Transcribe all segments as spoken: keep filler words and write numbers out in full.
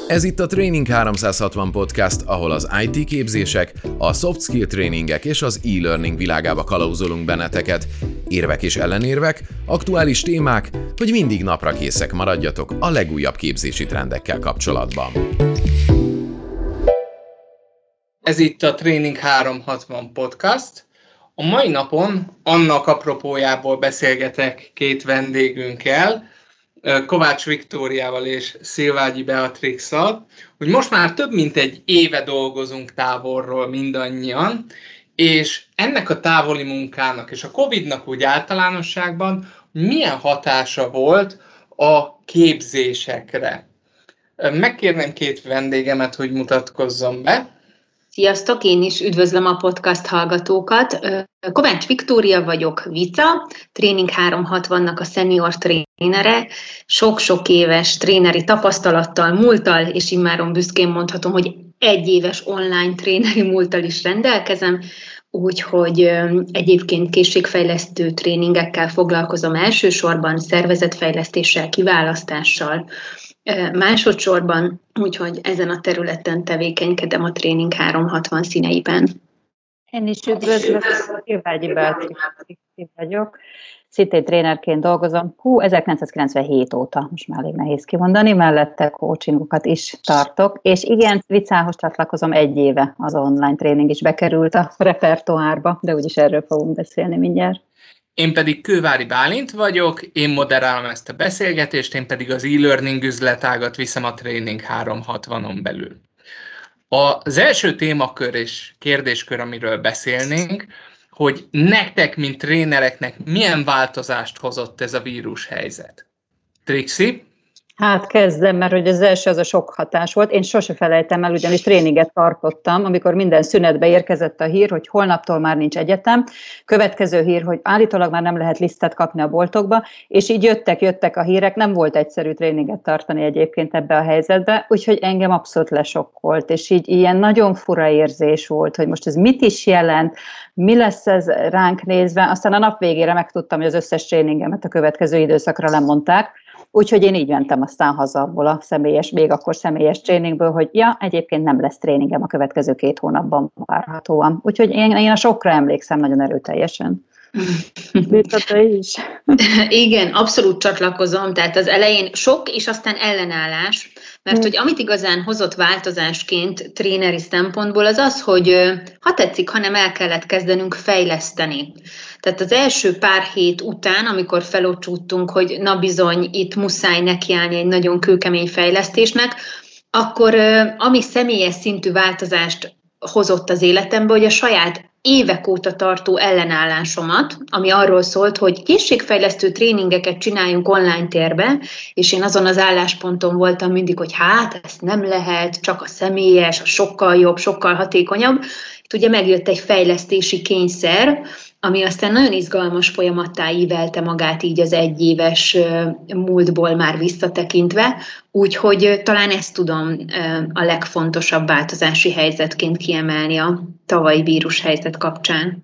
Ez itt a Training háromszázhatvan Podcast, ahol az i té képzések, a soft skill tréningek és az e-learning világába kalauzolunk benneteket. Érvek és ellenérvek, aktuális témák, hogy mindig napra készek maradjatok a legújabb képzési trendekkel kapcsolatban. Ez itt a Training háromszázhatvan Podcast. A mai napon annak apropójából beszélgetek két vendégünkkel, Kovács Viktóriával és Szilvágyi Beatrixszal, hogy most már több mint egy éve dolgozunk távolról mindannyian, és ennek a távoli munkának és a Covidnak úgy általánosságban milyen hatása volt a képzésekre. Megkérném két vendégemet, hogy mutatkozzon be. Sziasztok, én is üdvözlöm a podcast hallgatókat. Kovács Viktória vagyok, Vica, Training háromszázhatvannak a senior trénere, sok-sok éves tréneri tapasztalattal, múlttal, és immáron büszkén mondhatom, hogy egy éves online tréneri múlttal is rendelkezem, úgyhogy egyébként készségfejlesztő tréningekkel foglalkozom elsősorban, szervezetfejlesztéssel, kiválasztással, másodszorban, úgyhogy ezen a területen tevékenykedem a Training háromszázhatvan színeiben. Én is üdvözlök, Szilvágyi Beatrix vagyok. Szintén trénerként dolgozom. Hú, ezerkilencszázkilencvenhét óta, most már elég nehéz kimondani, mellette coachingokat is tartok, és igen, Vicához csatlakozom egy éve, az online tréning is bekerült a repertoárba, de úgyis erről fogunk beszélni mindjárt. Én pedig Kővári Bálint vagyok, én moderálom ezt a beszélgetést, én pedig az e-learning üzletágat viszem a Training háromszázhatvanon belül. Az első témakör és kérdéskör, amiről beszélnénk, hogy nektek, mint trénereknek milyen változást hozott ez a vírushelyzet. Trixi? Hát kezdem, mert hogy az első az a sok hatás volt. Én sose felejtem el, ugyanis tréninget tartottam, amikor minden szünetbe érkezett a hír, hogy holnaptól már nincs egyetem. Következő hír, hogy állítólag már nem lehet lisztet kapni a boltokba, és így jöttek, jöttek a hírek. Nem volt egyszerű tréninget tartani egyébként ebbe a helyzetbe, úgyhogy engem abszolút lesokkolt, és így ilyen nagyon fura érzés volt, hogy most ez mit is jelent, mi lesz ez ránk nézve. Aztán a nap végére megtudtam, hogy az összes tréningemet a következő időszakra lemondták. Úgyhogy én így mentem aztán haza abból a személyes, még akkor személyes tréningből, hogy ja, egyébként nem lesz tréningem a következő két hónapban várhatóan. Úgyhogy én, én a sokra emlékszem nagyon erőteljesen. Vicca is. Igen, abszolút csatlakozom, tehát az elején sok, és aztán ellenállás, mert hogy amit igazán hozott változásként tréneri szempontból az az, hogy ha tetszik, hanem el kellett kezdenünk fejleszteni. Tehát az első pár hét után, amikor felocsúttunk, hogy na bizony, itt muszáj nekiállni egy nagyon kőkemény fejlesztésnek, akkor ami személyes szintű változást hozott az életembe, hogy a saját évek óta tartó ellenállásomat, ami arról szólt, hogy készségfejlesztő tréningeket csináljunk online térbe, és én azon az állásponton voltam mindig, hogy hát ezt nem lehet, csak a személyes, a sokkal jobb, sokkal hatékonyabb. Itt ugye megjött egy fejlesztési kényszer, ami aztán nagyon izgalmas folyamattá ívelte magát így az egyéves múltból már visszatekintve, úgyhogy talán ezt tudom a legfontosabb változási helyzetként kiemelni a tavalyi vírushelyzet kapcsán.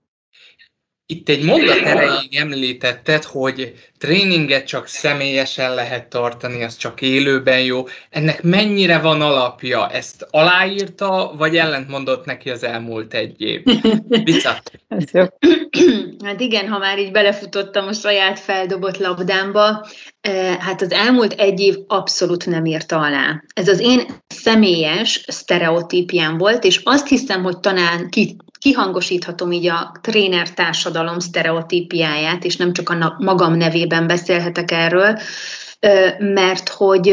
Itt egy mondat erejéig említetted, hogy tréninget csak személyesen lehet tartani, az csak élőben jó. Ennek mennyire van alapja? Ezt aláírta, vagy ellentmondott neki az elmúlt egy év? Vica? Hát igen, ha már így belefutottam a saját feldobott labdámba, hát az elmúlt egy év abszolút nem írta alá. Ez az én személyes sztereotípiám volt, és azt hiszem, hogy talán ki kihangosíthatom így a tréner társadalom sztereotípiáját, és nem csak a magam nevében beszélhetek erről, mert hogy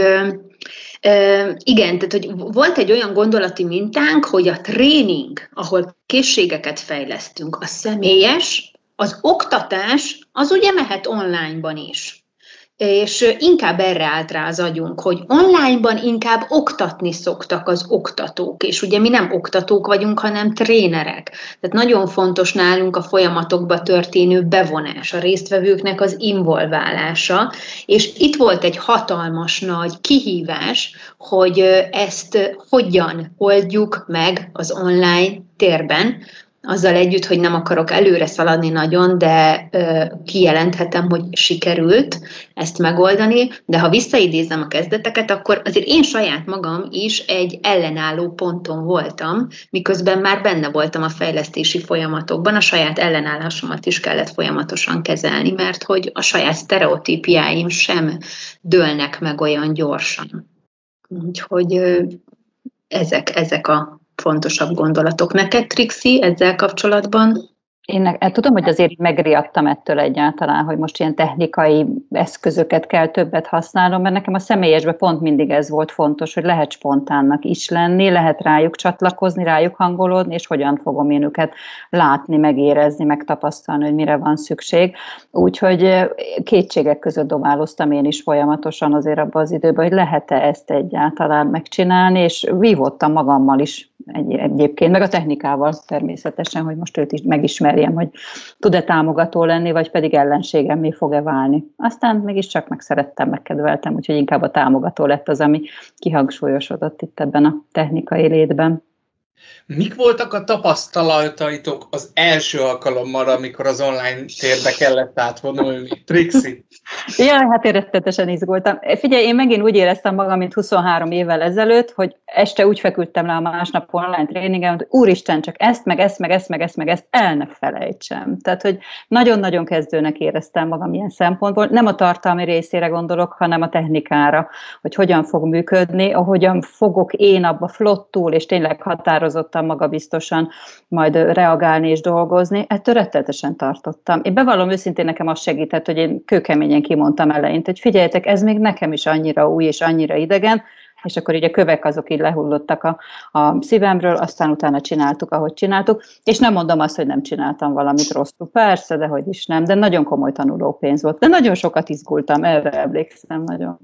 igen, tehát hogy volt egy olyan gondolati mintánk, hogy a tréning, ahol készségeket fejlesztünk, a személyes, az oktatás, az ugye mehet onlineban is. És inkább erre állt rá az agyunk, hogy onlineban inkább oktatni szoktak az oktatók, és ugye mi nem oktatók vagyunk, hanem trénerek. Tehát nagyon fontos nálunk a folyamatokba történő bevonás, a résztvevőknek az involválása, és itt volt egy hatalmas nagy kihívás, hogy ezt hogyan oldjuk meg az online térben, azzal együtt, hogy nem akarok előre szaladni nagyon, de ö, kijelenthetem, hogy sikerült ezt megoldani, de ha visszaidézem a kezdeteket, akkor azért én saját magam is egy ellenálló ponton voltam, miközben már benne voltam a fejlesztési folyamatokban, a saját ellenállásomat is kellett folyamatosan kezelni, mert hogy a saját sztereotípiáim sem dőlnek meg olyan gyorsan. Úgyhogy ö, ezek, ezek a fontosabb gondolatok. Neked, Trixi, ezzel kapcsolatban? Én tudom, hogy azért megriadtam ettől egyáltalán, hogy most ilyen technikai eszközöket kell többet használnom, mert nekem a személyesben pont mindig ez volt fontos, hogy lehet spontánnak is lenni, lehet rájuk csatlakozni, rájuk hangolódni, és hogyan fogom én őket látni, megérezni, megtapasztalni, hogy mire van szükség. Úgyhogy kétségek között dobáloztam én is folyamatosan azért abban az időben, hogy lehet-e ezt egyáltalán megcsinálni, és vívottam magammal is egy, egyébként, meg a technikával természetesen, hogy most őt is megismerjem, hogy tud-e támogató lenni, vagy pedig ellenségemmé fog-e válni. Aztán mégiscsak megszerettem, megkedveltem, úgyhogy inkább a támogató lett az, ami kihangsúlyosodott itt ebben a technikai létben. Mik voltak a tapasztalataitok az első alkalommal, amikor az online térbe kellett átvonulni? Trixi? Ja, hát én rettetesen izgultam. Figyelj, én megint úgy éreztem magam, mint huszonhárom évvel ezelőtt, hogy este úgy feküdtem le a másnap online tréningen, hogy úristen, csak ezt, meg ezt, meg ezt, meg ezt, meg ezt el ne felejtsem. Tehát, hogy nagyon-nagyon kezdőnek éreztem magam ilyen szempontból. Nem a tartalmi részére gondolok, hanem a technikára, hogy hogyan fog működni, ahogyan fogok én abba flottul, és tényleg határozottan, magabiztosan majd reagálni és dolgozni. Ettől rettetesen tartottam. Én bevallom őszintén, nekem az segített, hogy én kőkeményen kimondtam eleint, hogy figyeljetek, ez még nekem is annyira új és annyira idegen, és akkor így a kövek azok így lehullottak a, a szívemről, aztán utána csináltuk, ahogy csináltuk, és nem mondom azt, hogy nem csináltam valamit rosszul, persze, de hogy is nem, de nagyon komoly tanulópénz volt, de nagyon sokat izgultam, erre emlékszem nagyon.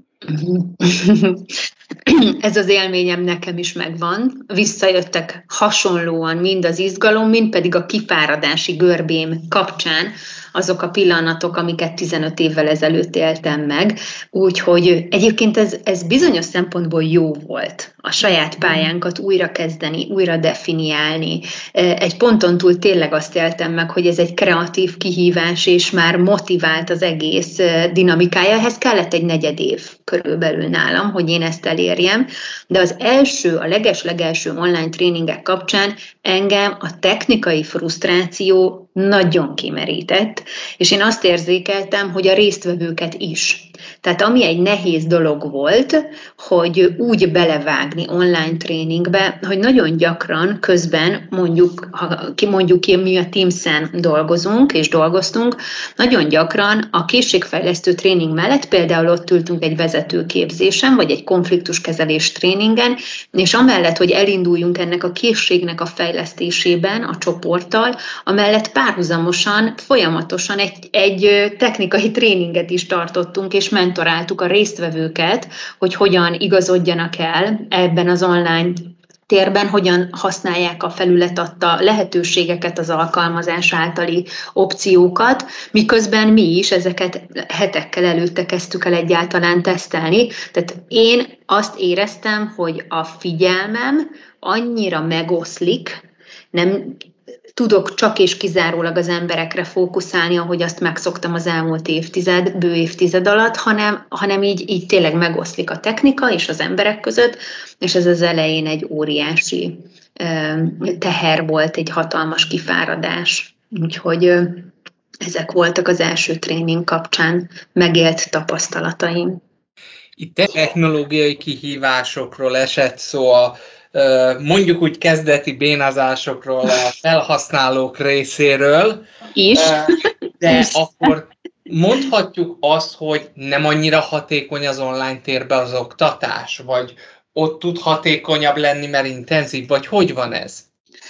Ez az élményem nekem is megvan. Visszajöttek hasonlóan mind az izgalom, mind pedig a kifáradási görbém kapcsán azok a pillanatok, amiket tizenöt évvel ezelőtt éltem meg. Úgyhogy egyébként ez, ez bizonyos szempontból jó volt. A saját pályánkat újra kezdeni, újra definiálni. Egy ponton túl tényleg azt éltem meg, hogy ez egy kreatív kihívás, és már motivált az egész dinamikája. Ehhez kellett egy negyed év körülbelül nálam, hogy én ezt elérjem. De az első, a leges-legelső online tréningek kapcsán engem a technikai frusztráció nagyon kimerített, és én azt érzékeltem, hogy a résztvevőket is. Tehát ami egy nehéz dolog volt, hogy úgy belevágni online tréningbe, hogy nagyon gyakran közben mondjuk, ha kimondjuk ki, mi a Teams-en dolgozunk és dolgoztunk, nagyon gyakran a készségfejlesztő tréning mellett például ott ültünk egy vezetőképzésen, vagy egy konfliktuskezelés tréningen, és amellett, hogy elinduljunk ennek a készségnek a fejlesztésében a csoporttal, amellett párhuzamosan, folyamatosan egy, egy technikai tréninget is tartottunk, és mentoráltuk a résztvevőket, hogy hogyan igazodjanak el ebben az online térben, hogyan használják a felület adta lehetőségeket, az alkalmazás általi opciókat, miközben mi is ezeket hetekkel előtte kezdtük el egyáltalán tesztelni. Tehát én azt éreztem, hogy a figyelmem annyira megoszlik, nem tudok csak és kizárólag az emberekre fókuszálni, ahogy azt megszoktam az elmúlt évtized, bő évtized alatt, hanem, hanem így, így tényleg megoszlik a technika és az emberek között, és ez az elején egy óriási teher volt, egy hatalmas kifáradás. Úgyhogy ezek voltak az első tréning kapcsán megélt tapasztalataim. Itt technológiai kihívásokról esett szó, a mondjuk úgy kezdeti bénázásokról a felhasználók részéről, is. de is. akkor mondhatjuk azt, hogy nem annyira hatékony az online térbe az oktatás, vagy ott tud hatékonyabb lenni, mert intenzív, vagy hogy van ez?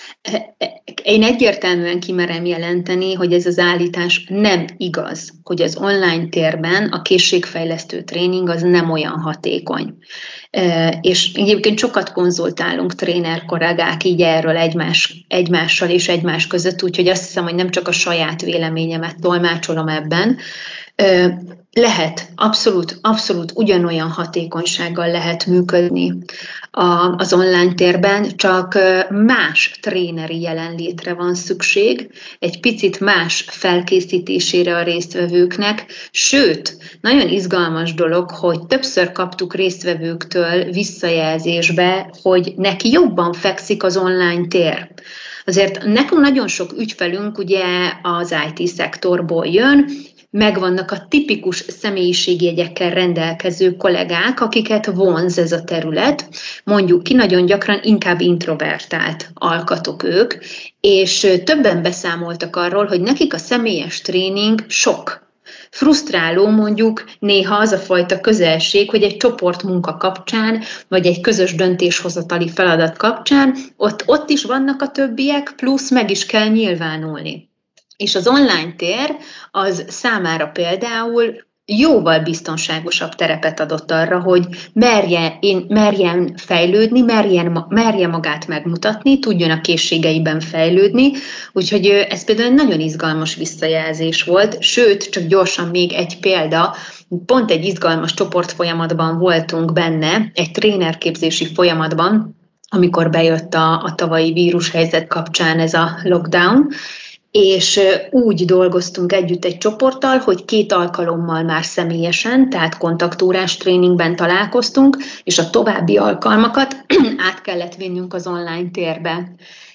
Én egyértelműen kimerem jelenteni, hogy ez az állítás nem igaz, hogy az online térben a készségfejlesztő tréning az nem olyan hatékony. És egyébként sokat konzultálunk tréner kollégák így erről egymás, egymással és egymás között, úgyhogy azt hiszem, hogy nem csak a saját véleményemet tolmácsolom ebben. Lehet, abszolút, abszolút ugyanolyan hatékonysággal lehet működni a, az online térben, csak más tréneri jelenlétre van szükség, egy picit más felkészítésére a résztvevőknek, sőt, nagyon izgalmas dolog, hogy többször kaptuk résztvevőktől visszajelzésbe, hogy neki jobban fekszik az online tér. Azért nekünk nagyon sok ügyfelünk ugye az i té szektorból jön, megvannak a tipikus személyiségjegyekkel rendelkező kollégák, akiket vonz ez a terület, mondjuk ki, nagyon gyakran inkább introvertált alkatok ők, és többen beszámoltak arról, hogy nekik a személyes tréning sok. Frusztráló mondjuk néha az a fajta közelség, hogy egy csoportmunka kapcsán, vagy egy közös döntéshozatali feladat kapcsán, ott, ott is vannak a többiek, plusz meg is kell nyilvánulni. És az online tér az számára például jóval biztonságosabb terepet adott arra, hogy merje, én, merjen fejlődni, merjen, merje magát megmutatni, tudjon a készségeiben fejlődni, úgyhogy ez például egy nagyon izgalmas visszajelzés volt, sőt, csak gyorsan még egy példa, pont egy izgalmas csoportfolyamatban voltunk benne, egy trénerképzési folyamatban, amikor bejött a, a tavalyi vírushelyzet kapcsán ez a lockdown, és úgy dolgoztunk együtt egy csoporttal, hogy két alkalommal már személyesen, tehát kontaktórás tréningben találkoztunk, és a további alkalmakat át kellett vinnünk az online térbe.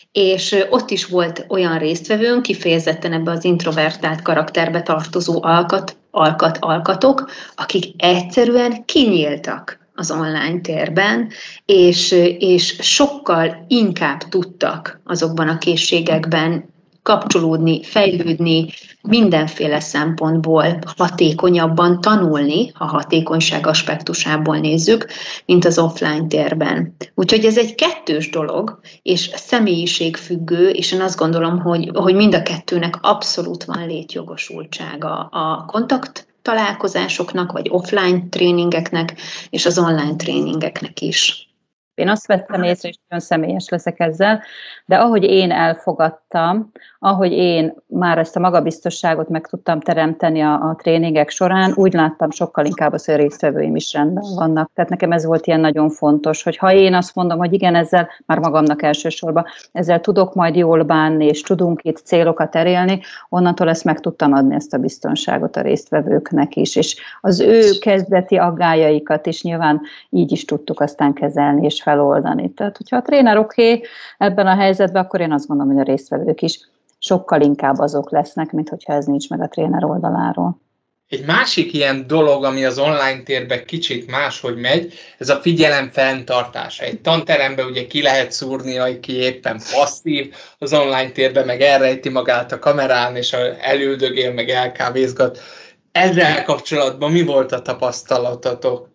És ott is volt olyan résztvevőnk, kifejezetten ebbe az introvertált karakterbe tartozó alkat, alkat, alkatok, akik egyszerűen kinyíltak az online térben, és, és sokkal inkább tudtak azokban a készségekben kapcsolódni, fejlődni, mindenféle szempontból hatékonyabban tanulni, ha hatékonyság aspektusából nézzük, mint az offline térben. Úgyhogy ez egy kettős dolog, és személyiségfüggő, és én azt gondolom, hogy, hogy mind a kettőnek abszolút van létjogosultsága a kontakt találkozásoknak, vagy offline tréningeknek, és az online tréningeknek is. Én azt vettem észre, és nagyon személyes leszek ezzel, de ahogy én elfogadtam, ahogy én már ezt a magabiztosságot meg tudtam teremteni a, a tréningek során, úgy láttam sokkal inkább az, hogy a résztvevőim is rendben vannak. Tehát nekem ez volt ilyen nagyon fontos, hogy ha én azt mondom, hogy igen, ezzel már magamnak elsősorban, ezzel tudok majd jól bánni, és tudunk itt célokat elérni, onnantól ezt meg tudtam adni, ezt a biztonságot a résztvevőknek is. És az ő kezdeti aggájaikat is nyilván így is tudtuk aztán kezelni és feloldani. Tehát, hogyha a tréner oké okay, ebben a helyzetben, akkor én azt gondolom, hogy a résztvevők is sokkal inkább azok lesznek, mint hogyha ez nincs meg a tréner oldaláról. Egy másik ilyen dolog, ami az online térben kicsit máshogy megy, ez a figyelem fenntartása. Egy tanteremben ugye ki lehet szúrni, aki éppen passzív, az online térben meg elrejti magát a kamerán, és elüldögél, meg elkávézgat. Ezzel kapcsolatban mi volt a tapasztalatotok?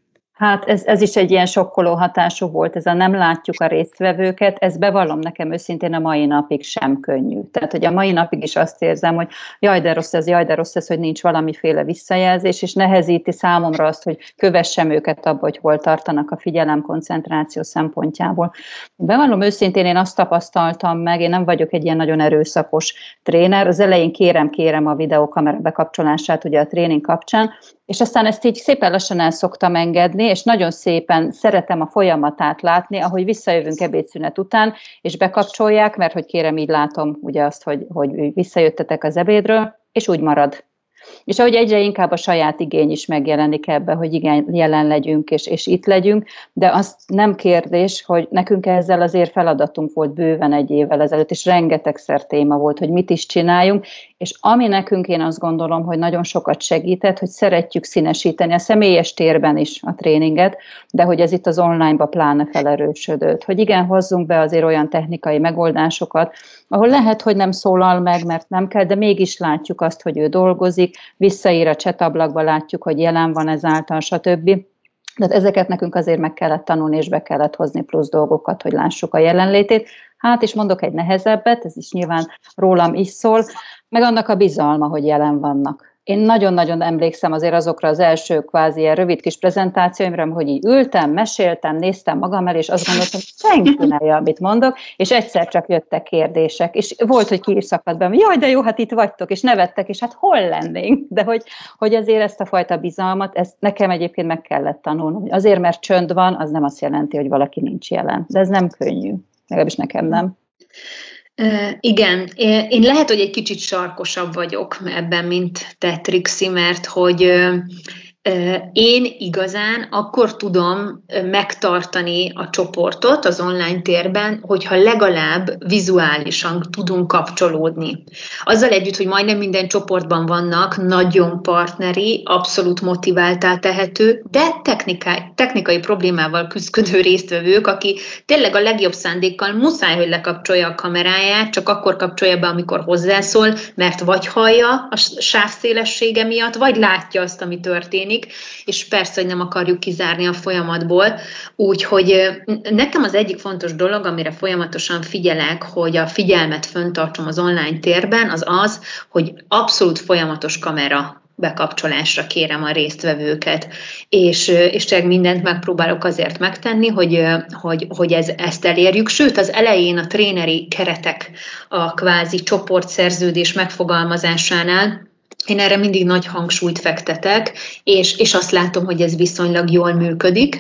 Hát ez, ez is egy ilyen sokkoló hatású volt, ez a nem látjuk a résztvevőket, ez bevallom nekem őszintén a mai napig sem könnyű. Tehát, hogy a mai napig is azt érzem, hogy jaj, de rossz ez, jaj, de rossz ez, hogy nincs valamiféle visszajelzés, és nehezíti számomra azt, hogy kövessem őket abba, hogy hol tartanak a figyelem koncentráció szempontjából. Bevallom őszintén, én azt tapasztaltam meg, én nem vagyok egy ilyen nagyon erőszakos tréner, az elején kérem-kérem a videókamera bekapcsolását ugye a tréning kapcsán, és aztán ezt így szépen lassan el szoktam engedni, és nagyon szépen szeretem a folyamatát látni, ahogy visszajövünk ebédszünet után, és bekapcsolják, mert hogy kérem, így látom ugye azt, hogy, hogy visszajöttetek az ebédről, és úgy marad. És ahogy egyre inkább a saját igény is megjelenik ebbe, hogy igen, jelen legyünk, és, és itt legyünk, de az nem kérdés, hogy nekünk ezzel azért feladatunk volt bőven egy évvel ezelőtt, és rengetegszer téma volt, hogy mit is csináljunk, és ami nekünk én azt gondolom, hogy nagyon sokat segített, hogy szeretjük színesíteni a személyes térben is a tréninget, de hogy ez itt az online-ba pláne felerősödött. Hogy igen, hozzunk be azért olyan technikai megoldásokat, ahol lehet, hogy nem szólal meg, mert nem kell, de mégis látjuk azt, hogy ő dolgozik, visszaír a chat-ablakba, látjuk, hogy jelen van ezáltal, stb. Tehát ezeket nekünk azért meg kellett tanulni, és be kellett hozni plusz dolgokat, hogy lássuk a jelenlétét. Hát, és mondok egy nehezebbet, ez is nyilván rólam is szól, meg annak a bizalma, hogy jelen vannak. Én nagyon-nagyon emlékszem azért azokra az első kvázi ilyen rövid kis prezentációimra, hogy így ültem, meséltem, néztem magam el, és azt gondoltam, hogy senki ne hallja, amit mondok, és egyszer csak jöttek kérdések, és volt, hogy ki is szakadt be, jaj, de jó, hát itt vagytok, és nevettek, és hát hol lennénk? De hogy, hogy azért ezt a fajta bizalmat, ezt nekem egyébként meg kellett tanulnom. Azért, mert csönd van, az nem azt jelenti, hogy valaki nincs jelen. De ez nem könnyű, legalábbis nekem nem. Uh, igen, én lehet, hogy egy kicsit sarkosabb vagyok ebben, mint te, Trixi, mert hogy uh, uh, én igazán akkor tudom megtartani a csoportot az online térben, hogyha legalább vizuálisan tudunk kapcsolódni. Azzal együtt, hogy majdnem minden csoportban vannak nagyon partneri, abszolút motiváltá tehető, de technikai, technikai problémával küzdő résztvevők, aki tényleg a legjobb szándékkal muszáj, hogy lekapcsolja a kameráját, csak akkor kapcsolja be, amikor hozzászól, mert vagy hallja a sávszélessége miatt, vagy látja azt, ami történik, és persze, hogy nem akarjuk kizárni a folyamatból. Úgyhogy nekem az egyik fontos dolog, amire folyamatosan figyelek, hogy a figyelmet fenntartsam az online térben, az az, hogy abszolút folyamatos kamera bekapcsolásra kérem a résztvevőket, és, és csak mindent megpróbálok azért megtenni, hogy, hogy, hogy ez, ezt elérjük. Sőt, az elején a tréneri keretek, a kvázi csoportszerződés megfogalmazásánál én erre mindig nagy hangsúlyt fektetek, és, és azt látom, hogy ez viszonylag jól működik.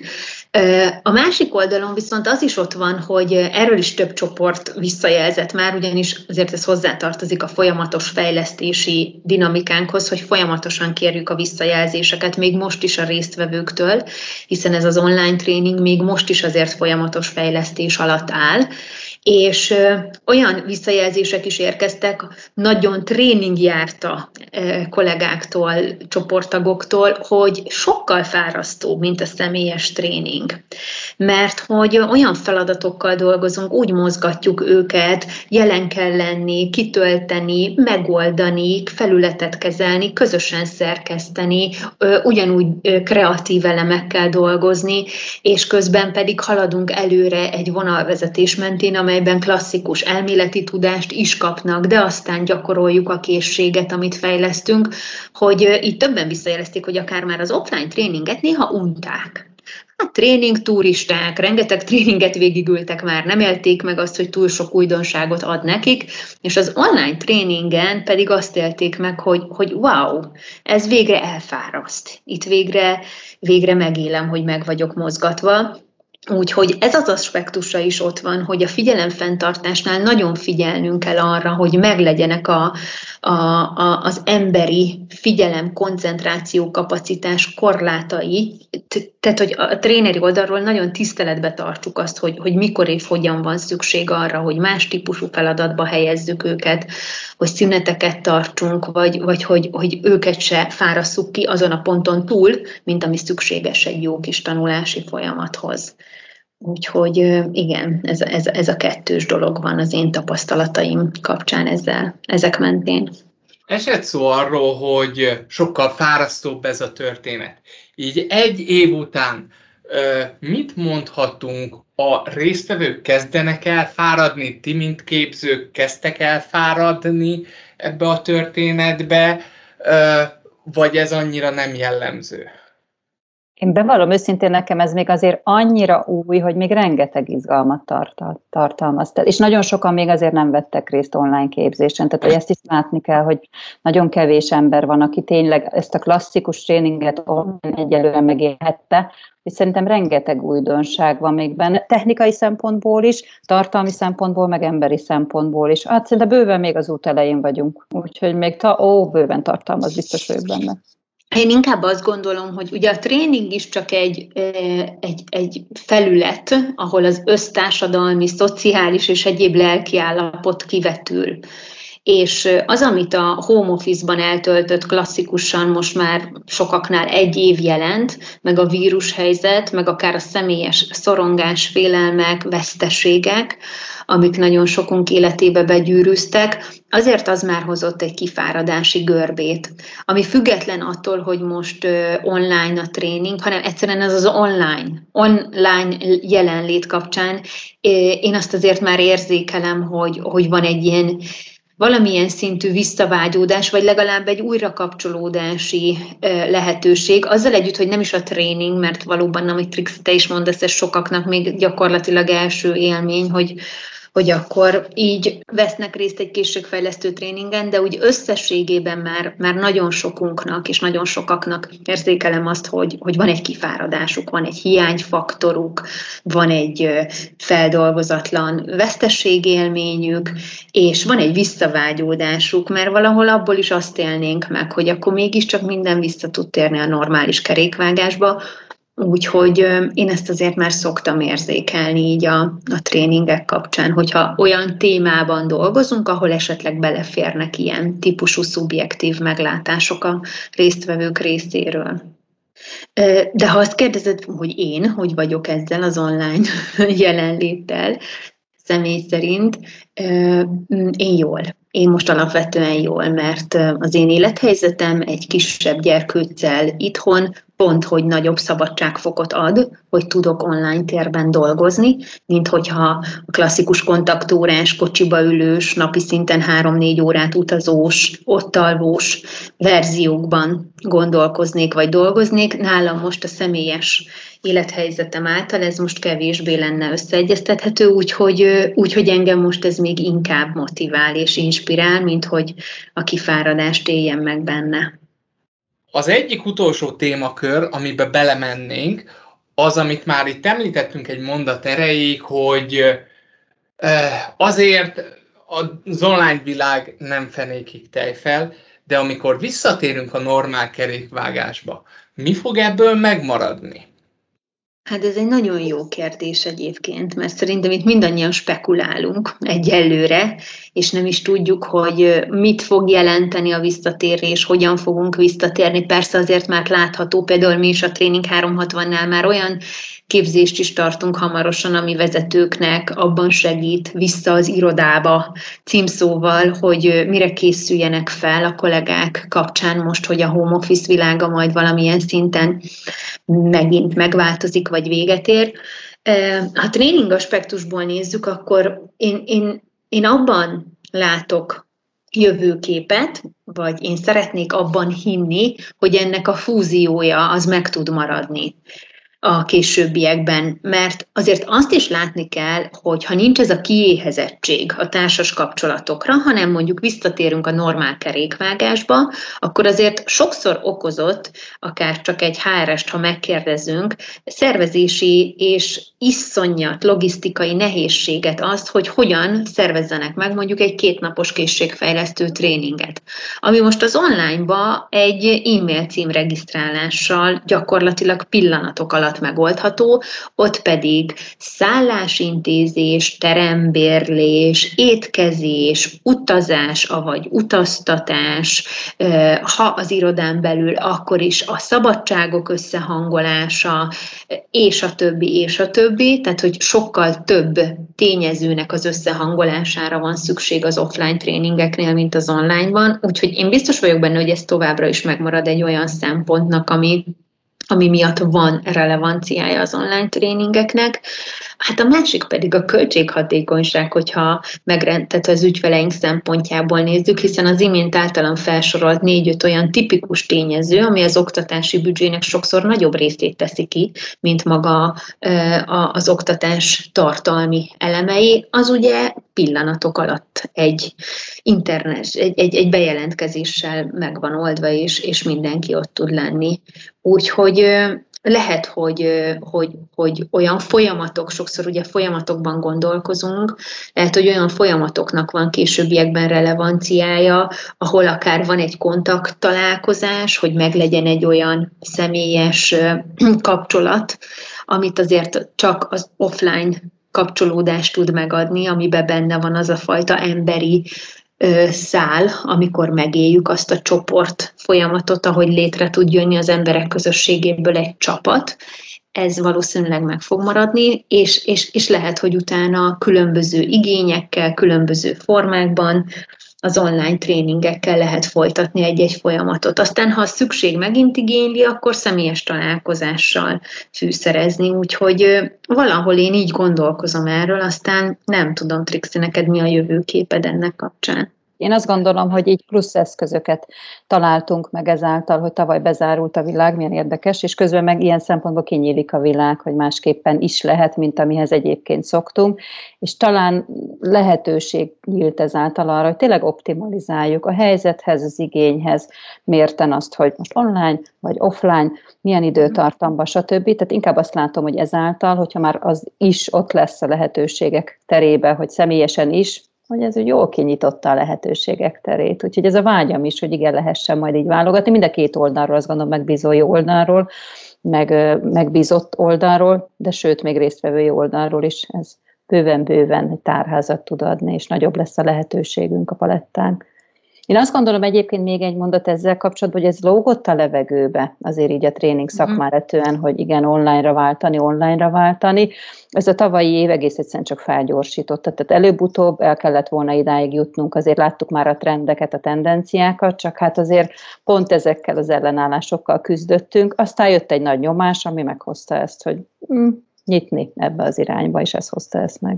A másik oldalon viszont az is ott van, hogy erről is több csoport visszajelzett már, ugyanis azért ez hozzátartozik a folyamatos fejlesztési dinamikánkhoz, hogy folyamatosan kérjük a visszajelzéseket, még most is a résztvevőktől, hiszen ez az online tréning még most is azért folyamatos fejlesztés alatt áll, és ö, olyan visszajelzések is érkeztek nagyon tréningjárta ö, kollégáktól, csoporttagoktól, hogy sokkal fárasztóbb, mint a személyes tréning. Mert hogy olyan feladatokkal dolgozunk, úgy mozgatjuk őket, jelen kell lenni, kitölteni, megoldani, felületet kezelni, közösen szerkeszteni, ö, ugyanúgy ö, kreatív elemekkel dolgozni, és közben pedig haladunk előre egy vonalvezetés mentén, amelyben klasszikus elméleti tudást is kapnak, de aztán gyakoroljuk a készséget, amit fejlesztünk, hogy itt többen visszajelezték, hogy akár már az offline tréninget néha unták. Hát tréning turisták, rengeteg tréninget végigültek már, nem élték meg azt, hogy túl sok újdonságot ad nekik, és az online tréningen pedig azt élték meg, hogy, hogy wow, ez végre elfáraszt. Itt végre, végre megélem, hogy meg vagyok mozgatva. Úgyhogy ez az aspektusa is ott van, hogy a figyelemfenntartásnál nagyon figyelnünk kell arra, hogy meglegyenek a, a, a, az emberi figyelem, koncentráció, kapacitás korlátai, tehát hogy a tréneri oldalról nagyon tiszteletbe tartsuk azt, hogy, hogy mikor és hogyan van szükség arra, hogy más típusú feladatba helyezzük őket, hogy szüneteket tartsunk, vagy, vagy hogy, hogy őket se fárasszuk ki azon a ponton túl, mint ami szükséges egy jó kis tanulási folyamathoz. Úgyhogy igen, ez, ez, ez a kettős dolog van az én tapasztalataim kapcsán ezzel, ezek mentén. Esett szó arról, hogy sokkal fárasztóbb ez a történet. Így egy év után mit mondhatunk, a résztvevők kezdenek el fáradni, ti mint képzők kezdtek el fáradni ebbe a történetbe, vagy ez annyira nem jellemző? Én bevallom őszintén, nekem ez még azért annyira új, hogy még rengeteg izgalmat tartalmaz. És nagyon sokan még azért nem vettek részt online képzésen. Tehát hogy ezt is látni kell, hogy nagyon kevés ember van, aki tényleg ezt a klasszikus tréninget online egyelőre megélhette, és szerintem rengeteg újdonság van még benne, technikai szempontból is, tartalmi szempontból, meg emberi szempontból is. Hát szerintem bőven még az út elején vagyunk, úgyhogy még ta, ó, bőven tartalmaz, biztos vagyok benne. Én inkább azt gondolom, hogy ugye a tréning is csak egy, egy, egy felület, ahol az össztársadalmi, szociális és egyéb lelkiállapot kivetül. És az, amit a home office-ban eltöltött klasszikusan most már sokaknál egy év jelent, meg a vírushelyzet, meg akár a személyes szorongás, félelmek, veszteségek, amik nagyon sokunk életébe begyűrűztek, azért az már hozott egy kifáradási görbét, ami független attól, hogy most online a tréning, hanem egyszerűen ez az online, online jelenlét kapcsán. Én azt azért már érzékelem, hogy, hogy van egy ilyen valamilyen szintű visszavágyódás, vagy legalább egy újrakapcsolódási lehetőség, azzal együtt, hogy nem is a tréning, mert valóban, amit Trixi, te is mondasz, ez sokaknak még gyakorlatilag első élmény, hogy hogy akkor így vesznek részt egy készségfejlesztő tréningen, de úgy összességében már, már nagyon sokunknak és nagyon sokaknak érzékelem azt, hogy, hogy van egy kifáradásuk, van egy hiányfaktoruk, van egy feldolgozatlan veszteségélményük, és van egy visszavágyódásuk, mert valahol abból is azt élnénk meg, hogy akkor mégiscsak minden vissza tud térni a normális kerékvágásba. Úgyhogy én ezt azért már szoktam érzékelni így a, a tréningek kapcsán, hogyha olyan témában dolgozunk, ahol esetleg beleférnek ilyen típusú szubjektív meglátások a résztvevők részéről. De ha azt kérdezed, hogy én, hogy vagyok ezzel az online jelenléttel, személy szerint én jól. Én most alapvetően jól, mert az én élethelyzetem egy kisebb gyerkőccel itthon pont, hogy nagyobb szabadságfokot ad, hogy tudok online térben dolgozni, mint hogyha a klasszikus kontaktórás, kocsiba ülős, napi szinten három-négy órát utazós, ott alvós verziókban gondolkoznék vagy dolgoznék. Nálam most a személyes élethelyzetem által ez most kevésbé lenne összeegyeztethető, úgyhogy, úgyhogy engem most ez még inkább motivál és inspirál, mint hogy a kifáradást éljen meg benne. Az egyik utolsó témakör, amiben belemennénk, az, amit már itt említettünk egy mondat erejéig, hogy azért az online világ nem fenékig tejfel, de amikor visszatérünk a normál kerékvágásba, mi fog ebből megmaradni? Hát ez egy nagyon jó kérdés egyébként, mert szerintem itt mindannyian spekulálunk egyelőre, és nem is tudjuk, hogy mit fog jelenteni a visszatérés, hogyan fogunk visszatérni. Persze azért már látható, például mi is a Tréning háromszázhatvannál már olyan képzést is tartunk hamarosan, ami vezetőknek abban segít vissza az irodába címszóval, hogy mire készüljenek fel a kollégák kapcsán most, hogy a home office világa majd valamilyen szinten megint megváltozik, vagy véget ér. Ha tréning aspektusból nézzük, akkor én, én, én abban látok jövőképet, vagy én szeretnék abban hinni, hogy ennek a fúziója az meg tud maradni a későbbiekben, mert azért azt is látni kell, hogy ha nincs ez a kiéhezettség a társas kapcsolatokra, hanem mondjuk visszatérünk a normál kerékvágásba, akkor azért sokszor okozott, akár csak egy há er est, ha megkérdezünk, szervezési és iszonyat logisztikai nehézséget azt, hogy hogyan szervezzenek meg mondjuk egy kétnapos készségfejlesztő tréninget. Ami most az online-ba egy e-mail cím regisztrálással gyakorlatilag pillanatok alatt megoldható, ott pedig szállásintézés, terembérlés, étkezés, utazás, avagy utaztatás, ha az irodán belül, akkor is a szabadságok összehangolása, és a többi, és a többi, tehát hogy sokkal több tényezőnek az összehangolására van szükség az offline tréningeknél, mint az online-ban, úgyhogy én biztos vagyok benne, hogy ez továbbra is megmarad egy olyan szempontnak, ami ami miatt van relevanciája az online tréningeknek. Hát a másik pedig a költséghatékonyság, hogyha megrendett az ügyfeleink szempontjából nézzük, hiszen az imént általam felsorolt négy-öt olyan tipikus tényező, ami az oktatási büdzsének sokszor nagyobb részét teszi ki, mint maga az oktatás tartalmi elemei, az ugye pillanatok alatt egy internet, egy, egy, egy bejelentkezéssel meg van oldva, és, és mindenki ott tud lenni. Úgyhogy lehet, hogy, hogy, hogy olyan folyamatok, sokszor ugye folyamatokban gondolkozunk, lehet, hogy olyan folyamatoknak van későbbiekben relevanciája, ahol akár van egy kontakt találkozás, hogy meglegyen egy olyan személyes kapcsolat, amit azért csak az offline kapcsolódást tud megadni, amiben benne van az a fajta emberi szál, amikor megéljük azt a csoport folyamatot, ahogy létre tud jönni az emberek közösségéből egy csapat. Ez valószínűleg meg fog maradni, és, és, és lehet, hogy utána különböző igényekkel, különböző formákban, az online tréningekkel lehet folytatni egy-egy folyamatot. Aztán, ha a szükség megint igényli, akkor személyes találkozással fűszerezni, úgyhogy valahol én így gondolkozom erről, aztán nem tudom, Trixi, neked mi a jövőképed ennek kapcsán? Én azt gondolom, hogy így plusz eszközöket találtunk meg ezáltal, hogy tavaly bezárult a világ, milyen érdekes, és közben meg ilyen szempontból kinyílik a világ, hogy másképpen is lehet, mint amihez egyébként szoktunk, és talán lehetőség nyílt ezáltal arra, hogy tényleg optimalizáljuk a helyzethez, az igényhez, mérten azt, hogy most online vagy offline, milyen időtartamban, stb. Tehát inkább azt látom, hogy ezáltal, hogyha már az is ott lesz a lehetőségek terébe, hogy személyesen is, hogy ez úgy jól kinyitotta a lehetőségek terét. Úgyhogy ez a vágyam is, hogy igen, lehessen majd így válogatni. Mind a két oldalról, azt gondolom, megbízói oldalról, meg megbízott oldalról, de sőt, még résztvevői oldalról is ez bőven-bőven egy tárházat tud adni, és nagyobb lesz a lehetőségünk a palettán. Én azt gondolom egyébként még egy mondat ezzel kapcsolatban, hogy ez lógott a levegőbe, azért így a tréning szakmán etően, hogy igen, online-ra váltani, online-ra váltani. Ez a tavalyi év egész egyszerűen csak felgyorsította, tehát előbb-utóbb el kellett volna idáig jutnunk, azért láttuk már a trendeket, a tendenciákat, csak hát azért pont ezekkel az ellenállásokkal küzdöttünk, aztán jött egy nagy nyomás, ami meghozta ezt, hogy hm, nyitni ebbe az irányba, és ez hozta ezt meg.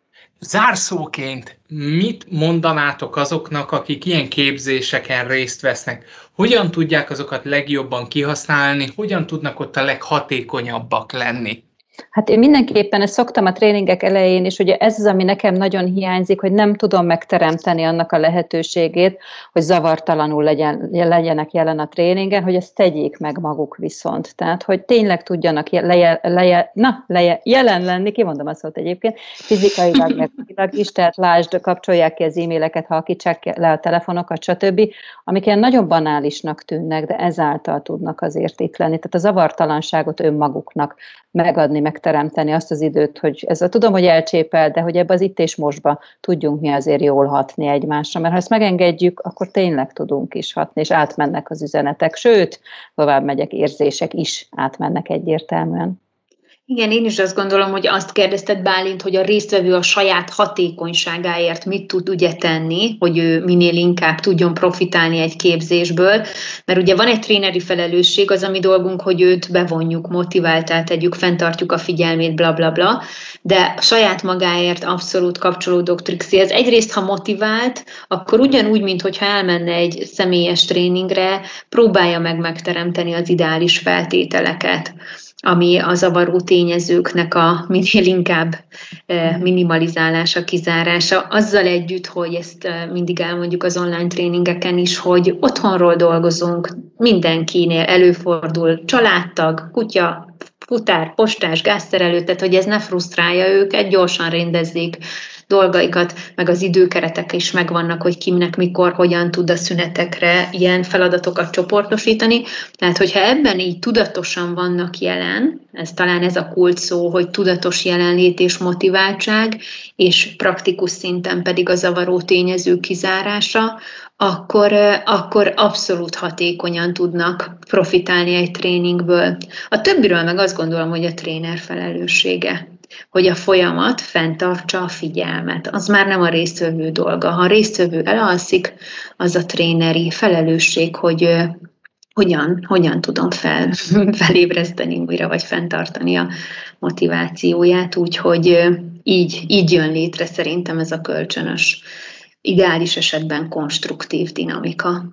Zárszóként mit mondanátok azoknak, akik ilyen képzéseken részt vesznek? Hogyan tudják azokat legjobban kihasználni? Hogyan tudnak ott a leghatékonyabbak lenni? Hát én mindenképpen ezt szoktam a tréningek elején, és ugye ez az, ami nekem nagyon hiányzik, hogy nem tudom megteremteni annak a lehetőségét, hogy zavartalanul legyen, legyenek jelen a tréningen, hogy ezt tegyék meg maguk viszont. Tehát, hogy tényleg tudjanak leje, leje, na, leje, jelen lenni, kimondom azt szót egyébként, fizikailag, meg is, tehát lásd, kapcsolják ki az e-maileket, halkítsák le a telefonokat, stb., amik ilyen nagyon banálisnak tűnnek, de ezáltal tudnak azért itt lenni. Tehát a zavartalanságot önmaguknak megadni, megteremteni azt az időt, hogy ez a, tudom, hogy elcsépel, de hogy ebbe az itt és mostba tudjunk mi azért jól hatni egymásra, mert ha ezt megengedjük, akkor tényleg tudunk is hatni, és átmennek az üzenetek, sőt, tovább megyek, érzések is átmennek egyértelműen. Igen, én is azt gondolom, hogy azt kérdezted, Bálint, hogy a résztvevő a saját hatékonyságáért mit tud ugye tenni, hogy ő minél inkább tudjon profitálni egy képzésből, mert ugye van egy tréneri felelősség, az a mi dolgunk, hogy őt bevonjuk, motiváltá tegyük, fenntartjuk a figyelmét, bla bla bla, de saját magáért abszolút kapcsolódok Trixie-hez. Egyrészt, ha motivált, akkor ugyanúgy, mint hogyha elmenne egy személyes tréningre, próbálja meg megteremteni az ideális feltételeket, ami a zavaró tényezőknek a minél inkább minimalizálása, kizárása, azzal együtt, hogy ezt mindig elmondjuk az online tréningeken is, hogy otthonról dolgozunk, mindenkinél előfordul családtag, kutya, futár, postás, gázterelő, tehát hogy ez ne frusztrálja őket, gyorsan rendezzék dolgaikat, meg az időkeretek is megvannak, hogy kinek, mikor, hogyan tud a szünetekre ilyen feladatokat csoportosítani. Tehát, hogyha ebben így tudatosan vannak jelen, ez talán ez a kult szó, hogy tudatos jelenlét és motiváltság, és praktikus szinten pedig a zavaró tényező kizárása, akkor, akkor abszolút hatékonyan tudnak profitálni egy tréningből. A többiről meg azt gondolom, hogy a tréner felelőssége, hogy a folyamat fenntartsa a figyelmet. Az már nem a résztvevő dolga. Ha a résztvevő elalszik, az a tréneri felelősség, hogy hogyan, hogyan tudom fel, felébreszteni újra, vagy fenntartani a motivációját. Úgyhogy így, így jön létre szerintem ez a kölcsönös, ideális esetben konstruktív dinamika.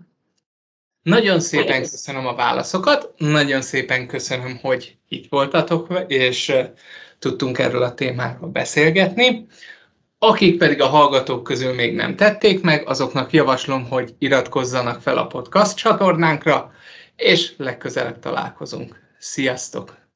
Nagyon szépen köszönöm a válaszokat, nagyon szépen köszönöm, hogy itt voltatok, és tudtunk erről a témáról beszélgetni. Akik pedig a hallgatók közül még nem tették meg, azoknak javaslom, hogy iratkozzanak fel a podcast csatornánkra, és legközelebb találkozunk. Sziasztok!